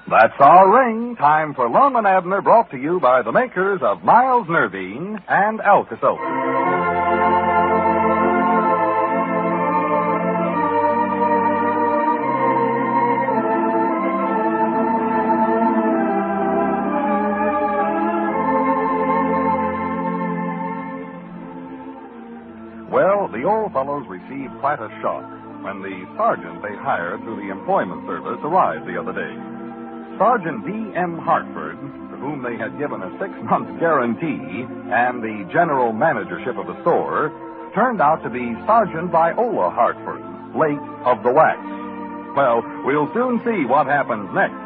That's our ring. Time for Lum and Abner, brought to you by the makers of Miles Nervine and Alka-Seltzer. Well, the old fellows received quite a shock when the sergeant they hired through the employment service arrived the other day. Sergeant D.M. Hartford, to whom they had given a 6-month guarantee and the general managership of the store, turned out to be Sergeant Viola Hartford, late of the wax. Well, we'll soon see what happens next.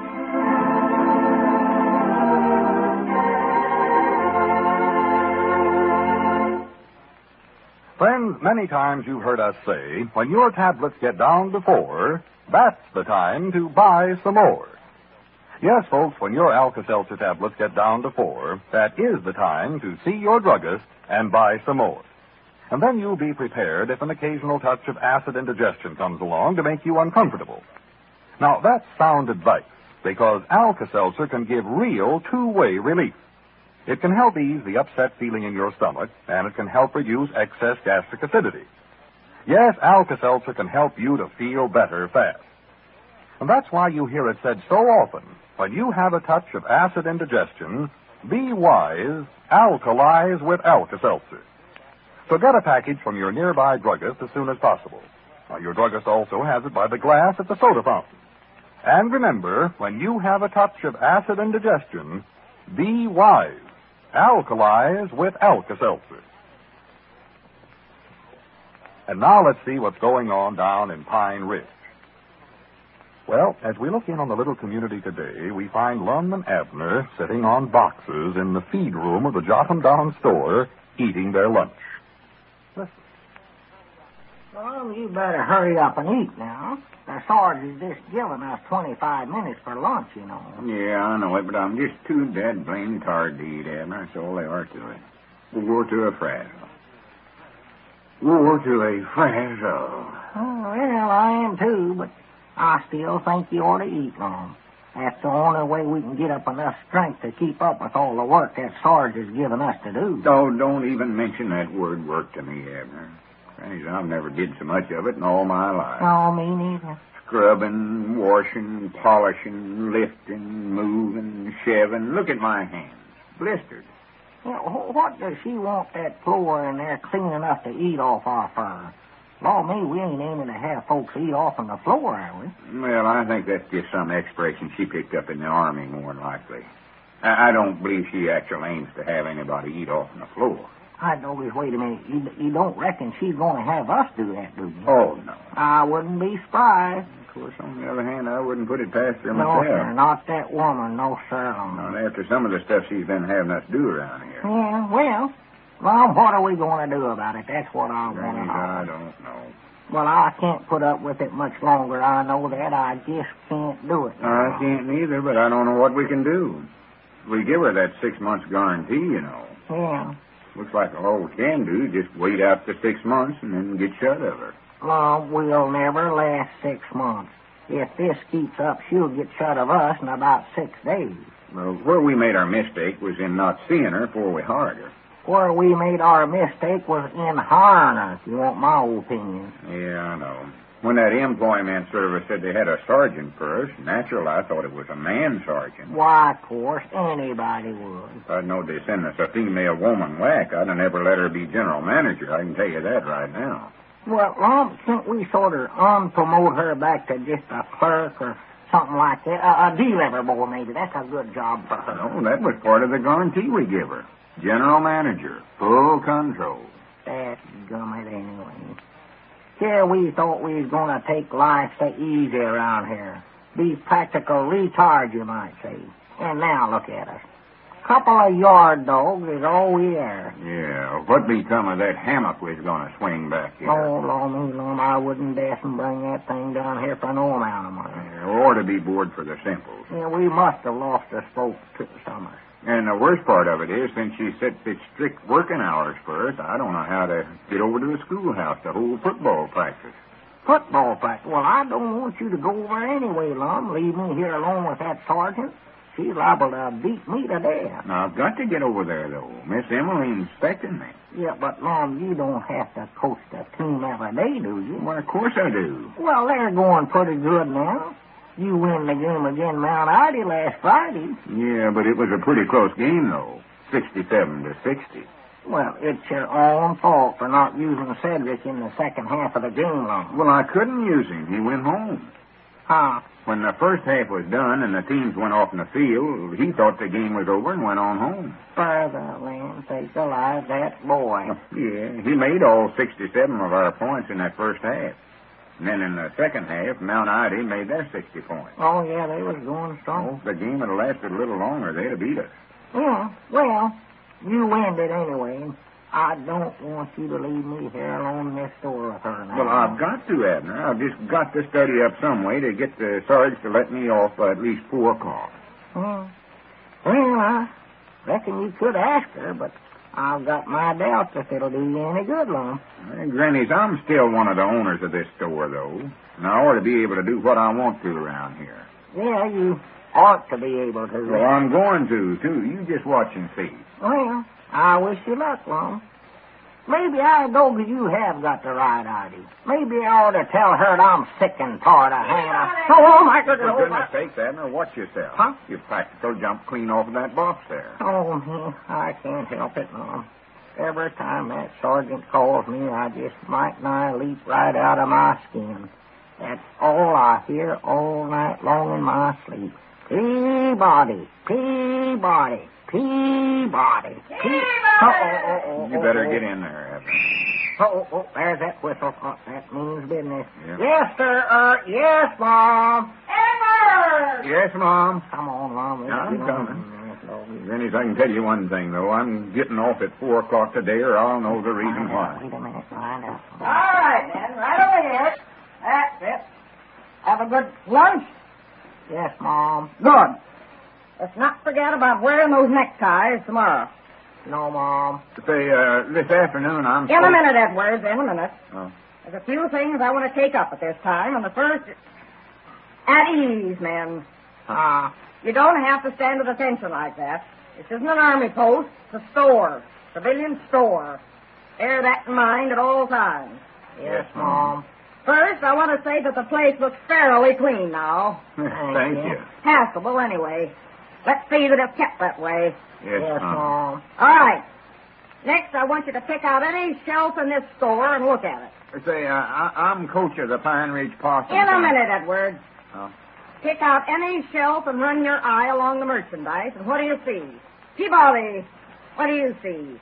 Friends, many times you've heard us say, when your tablets get down to 4, that's the time to buy some more. Yes, folks, when your Alka-Seltzer tablets get down to 4, that is the time to see your druggist and buy some more. And then you'll be prepared if an occasional touch of acid indigestion comes along to make you uncomfortable. Now, that's sound advice, because Alka-Seltzer can give real two-way relief. It can help ease the upset feeling in your stomach, and it can help reduce excess gastric acidity. Yes, Alka-Seltzer can help you to feel better fast. And that's why you hear it said so often, when you have a touch of acid indigestion, be wise, alkalize with Alka-Seltzer. So get a package from your nearby druggist as soon as possible. Now, your druggist also has it by the glass at the soda fountain. And remember, when you have a touch of acid indigestion, be wise. Alkalize with Alka-Seltzer. And now let's see what's going on down in Pine Ridge. Well, as we look in on the little community today, we find Lum and Abner sitting on boxes in the feed room of the Jot 'em Down store, eating their lunch. Listen. Well, you better hurry up and eat now. The Sarge is just giving us 25 minutes for lunch, you know. Yeah, I know it, but I'm just too dead blamed tired to eat, Abner. That's all they are to it. We'll go to a frazzle. We'll go to a frazzle. Oh, well, I am too, but I still think you ought to eat, Lum. That's the only way we can get up enough strength to keep up with all the work that Sarge is giving us to do. Oh, don't even mention that word work to me, Abner. I've never did so much of it in all my life. No, me neither. Scrubbing, washing, polishing, lifting, moving, shaving. Look at my hands. Blistered. Yeah, what does she want that floor in there clean enough to eat off our fur? Law me, we ain't aiming to have folks eat off on the floor, are we? Well, I think that's just some expression she picked up in the Army, more than likely. I don't believe she actually aims to have anybody eat off on the floor. I'd always wait a minute. You don't reckon she's going to have us do that, do you? Oh, no. I wouldn't be surprised. Of course, on the other hand, I wouldn't put it past her No, myself. sir, not that woman. No, sir. Not after some of the stuff she's been having us do around here. Yeah, well, Mom, what are we going to do about it? That's what I want to know. I don't know. Well, I can't put up with it much longer. I know that. I just can't do it. I can't neither, but I don't know what we can do. We give her that 6 months guarantee, you know. Yeah. Looks like all we can do is just wait out the 6 months and then get shut of her. Mom, we'll never last 6 months. If this keeps up, she'll get shut of us in about 6 days. Well, where we made our mistake was in not seeing her before we hired her. Where we made our mistake was in hiring her, if you want my opinion. Yeah, I know. When that employment service said they had a sergeant for us, natural, I thought it was a man sergeant. Why, of course, anybody would. If I'd known they sent us a female woman whack, I'd have never let her be general manager. I can tell you that right now. Well, Lum, can't we sort of unpromote her back to just a clerk or something like that? A delivery boy, maybe. That's a good job for her. No, that was part of the guarantee we give her. General manager, full control. That's gummit anyway. Here we thought we was going to take life so easy around here. Be practical retards, you might say. And now look at us. Couple of yard dogs is all we are. Yeah, what become of that hammock we was going to swing back here? Oh, Lum, I wouldn't dare bring that thing down here for no amount of money. Yeah, or to be bored for the simples. Yeah, we must have lost a spoke to summer. And the worst part of it is, since she set such strict working hours for us, I don't know how to get over to the schoolhouse to hold football practice. Football practice. Well, I don't want you to go over anyway, Lum. Leave me here alone with that sergeant. She's liable to beat me to death. Now, I've got to get over there, though. Miss Emmeline's expecting me. Yeah, but, Lum, you don't have to coach the team every day, do you? Well, of course I do. Well, they're going pretty good now. You win the game against Mount Ida last Friday. Yeah, but it was a pretty close game, though. 67-60. Well, it's your own fault for not using Cedric in the second half of the game, Lum. Well, I couldn't use him. He went home. Huh? When the first half was done and the teams went off in the field, he thought the game was over and went on home. Father, land, take the life of that boy. Yeah, he made all 67 of our points in that first half. And then in the second half, Mount Ida made their 60 points. Oh, yeah, they was going strong. If the game had lasted a little longer, they'd have beat us. Yeah, well, you win it anyway. I don't want you to leave me here alone in this store with her now. Well, I've got to, Abner. I've just got to study up some way to get the sergeant to let me off by at least 4 o'clock. Well, I reckon you could ask her, but I've got my doubts if it'll do you any good, Lum. Granny's, I'm still one of the owners of this store, though. And I ought to be able to do what I want to around here. Yeah, you ought to be able to. Well, I'm going to, too. You just watch and see. Well, I wish you luck, Lum. Maybe I know that you have got the right idea. Maybe I ought to tell her that I'm sick and tired of hanging out. Oh, my goodness. For goodness sakes, Abner, watch yourself. Huh? You practical jump clean off of that box there. Oh, man, I can't help it, Lum. Every time that sergeant calls me, I just might nigh leap right out of my skin. That's all I hear all night long in my sleep. Peabody, Peabody, Peabody. You better get in there, Abner. Oh, there's that whistle. Oh, that means business. Yeah. Yes, sir. Yes, Mom. Edward! Yes, Mom. Come on, Mom. I'm coming. Granny's, I can tell you one thing, though. I'm getting off at 4 o'clock today, or I'll know the reason why. Wait a minute. Line up. All right, then. Right over here. That's it. Have a good lunch? Yes, Mom. Good. Let's not forget about wearing those neckties tomorrow. No, Mom. Say, this afternoon I'm... In a minute, Edwards, in a minute. Oh. There's a few things I want to take up at this time, and the first... At ease, men. You don't have to stand at attention like that. This isn't an army post. It's a store. Civilian store. Bear that in mind at all times. Yes, Mom. First, I want to say that the place looks fairly clean now. Thank you. Passable, anyway. Let's see that it's kept that way. Yes, Mom. All right. Next, I want you to pick out any shelf in this store and look at it. Say, I'm coach of the Pine Ridge Possum. In a minute, Edward. Oh. Pick out any shelf and run your eye along the merchandise, and what do you see? Peabody, what do you see?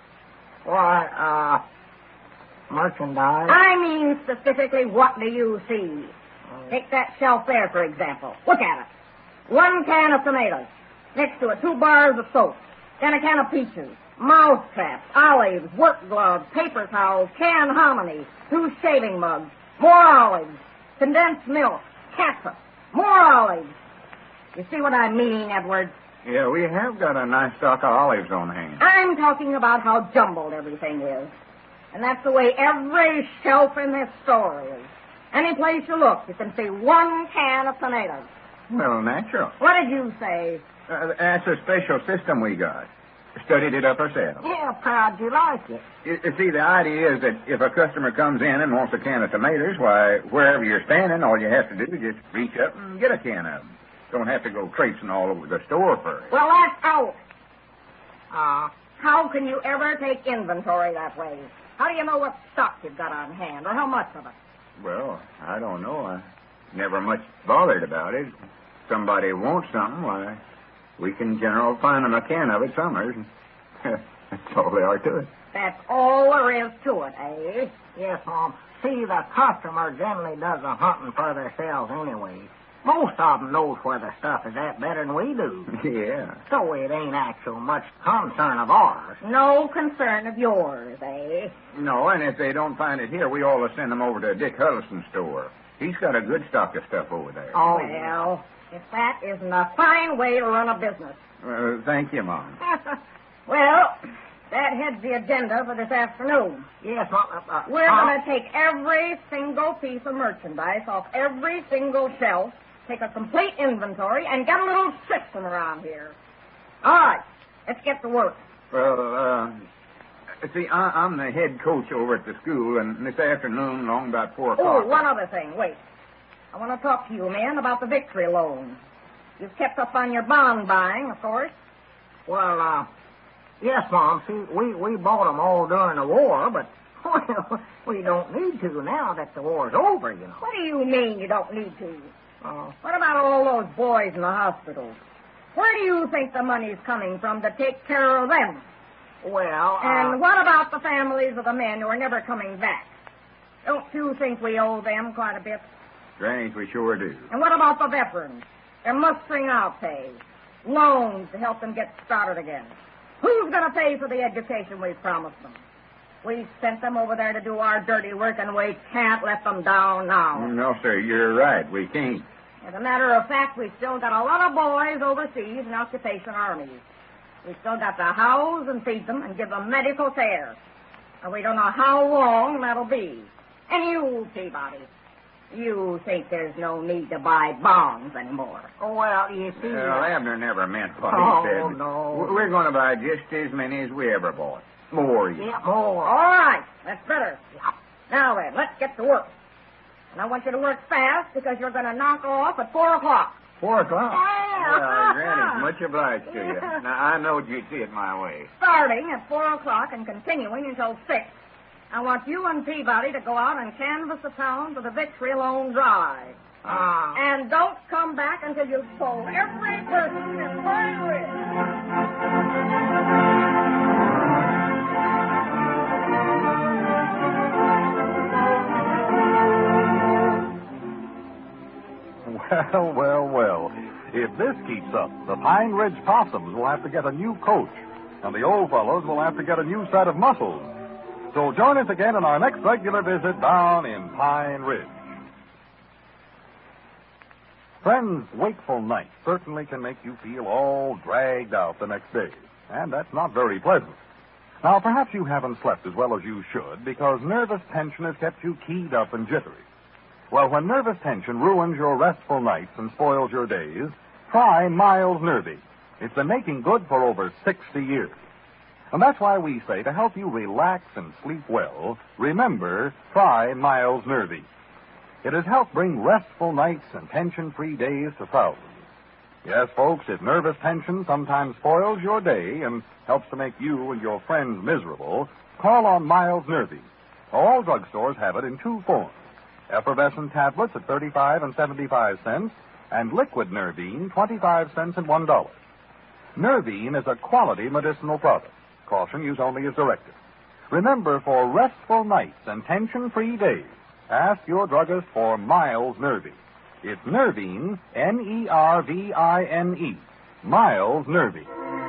Why, merchandise. I mean specifically, what do you see? Take that shelf there, for example. Look at it. 1 can of tomatoes. Next to it, 2 bars of soap. Then a can of peaches. Mouth traps, olives, work gloves, paper towels, canned hominy, 2 shaving mugs, more olives, condensed milk, catsup, more olives. You see what I mean, Edward? Yeah, we have got a nice stock of olives on hand. I'm talking about how jumbled everything is. And that's the way every shelf in this store is. Any place you look, you can see 1 can of tomatoes. Well, natural. What did you say? That's a special system we got. Studied it up ourselves. Yeah, proud you like it. You see, the idea is that if a customer comes in and wants a can of tomatoes, why, wherever you're standing, all you have to do is just reach up and get a can of them. Don't have to go traipsing all over the store for it. Well, that's out. How can you ever take inventory that way? How do you know what stock you've got on hand, or how much of it? Well, I don't know. I never much bothered about it. Somebody wants something, why, we can generally find them a can of it somewhere. That's all there are to it. That's all there is to it, eh? Yes, Mom. See, the customer generally does the hunting for themselves anyway. Most of them knows where the stuff is at better than we do. Yeah. So it ain't actual much concern of ours. No concern of yours, eh? No, and if they don't find it here, we always send them over to Dick Huddleston's store. He's got a good stock of stuff over there. Oh, well, if that isn't a fine way to run a business. Thank you, Mom. Well, That heads the agenda for this afternoon. Yes, Mom. We're going to take every single piece of merchandise off every single shelf, take a complete inventory, and get a little system around here. All right, let's get to work. Well, see, I'm the head coach over at the school, and this afternoon, along about 4 o'clock... Oh, one other thing. Wait. I want to talk to you, men, about the victory loan. You've kept up on your bond buying, of course. Well, yes, Mom. See, we bought them all during the war, but well, we don't need to now that the war's over, you know. What do you mean you don't need to? What about all those boys in the hospitals? Where do you think the money's coming from to take care of them? Well, And what about the families of the men who are never coming back? Don't you think we owe them quite a bit? Strange, we sure do. And what about the veterans? They're mustering out pay, loans to help them get started again. Who's going to pay for the education we've promised them? We sent them over there to do our dirty work, and we can't let them down now. No, sir, you're right. We can't. As a matter of fact, we've still got a lot of boys overseas in occupation armies. We've still got to house and feed them and give them medical care. And we don't know how long that'll be. And you, Peabody, you think there's no need to buy bonds anymore. well, you see... Well, Abner never meant what Oh, he said. no. We're going to buy just as many as we ever bought. More, you Yeah, more. All right, that's better. Now then, let's get to work. And I want you to work fast because you're going to knock off at 4 o'clock. 4 o'clock? Yeah. Well, Granny's much obliged to you. Now, I knowed you'd see it my way. Starting at 4 o'clock and continuing until 6. I want you and Peabody to go out and canvass the town for the victory loan drive. And don't come back until you've sold every person in Pine Ridge. Well. If this keeps up, the Pine Ridge Possums will have to get a new coach, and the old fellows will have to get a new set of muscles. So join us again in our next regular visit down in Pine Ridge. Friends, wakeful nights certainly can make you feel all dragged out the next day, and that's not very pleasant. Now, perhaps you haven't slept as well as you should because nervous tension has kept you keyed up and jittery. Well, when nervous tension ruins your restful nights and spoils your days, try Miles Nervy. It's been making good for over 60 years. And that's why we say to help you relax and sleep well, remember, try Miles Nervy. It has helped bring restful nights and tension-free days to thousands. Yes, folks, if nervous tension sometimes spoils your day and helps to make you and your friends miserable, call on Miles Nervy. All drugstores have it in 2 forms. Effervescent tablets at 35 and 75 cents, and liquid Nervine, 25 cents and $1. Nervine is a quality medicinal product. Caution, use only as directed. Remember, for restful nights and tension-free days, ask your druggist for Miles Nervy. It's Nervine, Nervine, Miles Nervy.